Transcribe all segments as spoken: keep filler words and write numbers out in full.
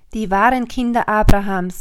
die wahren Kinder Abrahams.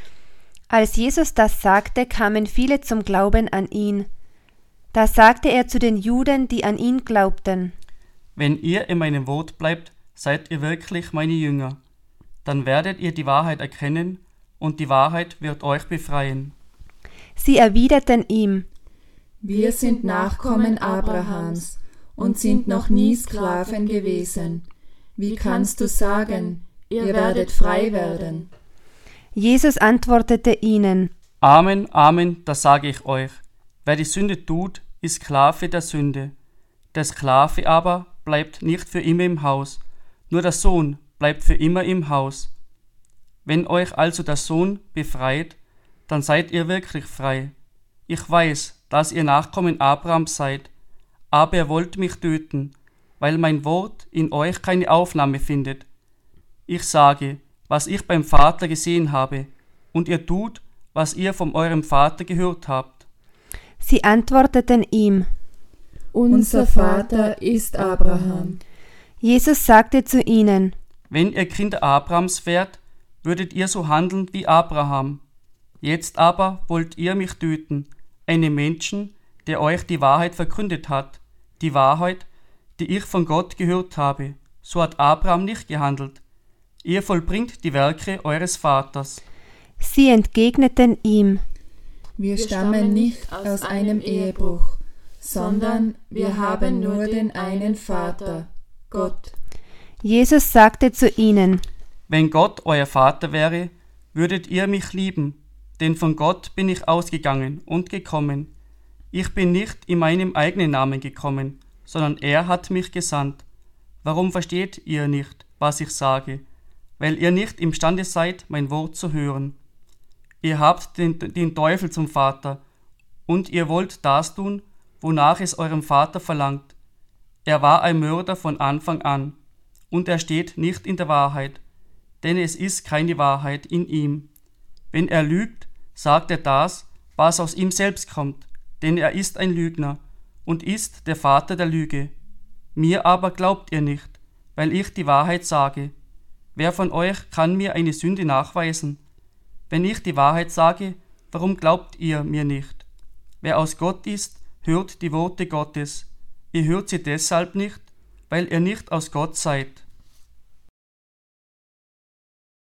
Als Jesus das sagte, kamen viele zum Glauben an ihn. Da sagte er zu den Juden, die an ihn glaubten: Wenn ihr in meinem Wort bleibt, seid ihr wirklich meine Jünger. Dann werdet ihr die Wahrheit erkennen, und die Wahrheit wird euch befreien. Sie erwiderten ihm: Wir sind Nachkommen Abrahams und sind noch nie Sklaven gewesen. Wie kannst du sagen, ihr werdet frei werden? Jesus antwortete ihnen: Amen, Amen, das sage ich euch. Wer die Sünde tut, ist Sklave der Sünde. Der Sklave aber bleibt nicht für immer im Haus, nur der Sohn bleibt für immer im Haus. Wenn euch also der Sohn befreit, dann seid ihr wirklich frei. Ich weiß, dass ihr Nachkommen Abrahams seid, aber ihr wollt mich töten, weil mein Wort in euch keine Aufnahme findet. Ich sage, was ich beim Vater gesehen habe, und ihr tut, was ihr von eurem Vater gehört habt. Sie antworteten ihm: Unser Vater ist Abraham. Jesus sagte zu ihnen: Wenn ihr Kinder Abrahams wärt, würdet ihr so handeln wie Abraham. Jetzt aber wollt ihr mich töten, einen Menschen, der euch die Wahrheit verkündet hat, die Wahrheit, die ich von Gott gehört habe. So hat Abraham nicht gehandelt. Ihr vollbringt die Werke eures Vaters. Sie entgegneten ihm: Wir stammen nicht aus einem Ehebruch, sondern wir haben nur den einen Vater, Gott. Jesus sagte zu ihnen: Wenn Gott euer Vater wäre, würdet ihr mich lieben, denn von Gott bin ich ausgegangen und gekommen. Ich bin nicht in meinem eigenen Namen gekommen, sondern er hat mich gesandt. Warum versteht ihr nicht, was ich sage? Weil ihr nicht imstande seid, mein Wort zu hören. Ihr habt den, den Teufel zum Vater, und ihr wollt das tun, wonach es eurem Vater verlangt. Er war ein Mörder von Anfang an, und er steht nicht in der Wahrheit, denn es ist keine Wahrheit in ihm. Wenn er lügt, sagt er das, was aus ihm selbst kommt, denn er ist ein Lügner und ist der Vater der Lüge. Mir aber glaubt ihr nicht, weil ich die Wahrheit sage. Wer von euch kann mir eine Sünde nachweisen? Wenn ich die Wahrheit sage, warum glaubt ihr mir nicht? Wer aus Gott ist, hört die Worte Gottes. Ihr hört sie deshalb nicht, weil ihr nicht aus Gott seid.